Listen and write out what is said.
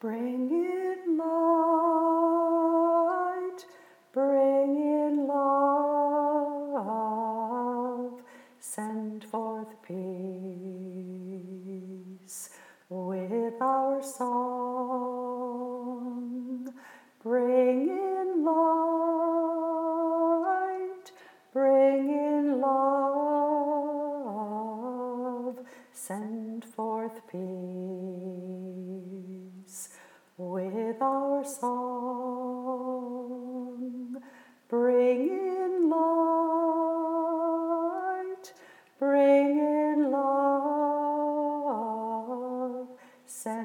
Bring in light, bring in love, send forth peace with our song. Bring in light, bring in love, send forth peace with our song. Bring in light, bring in love, send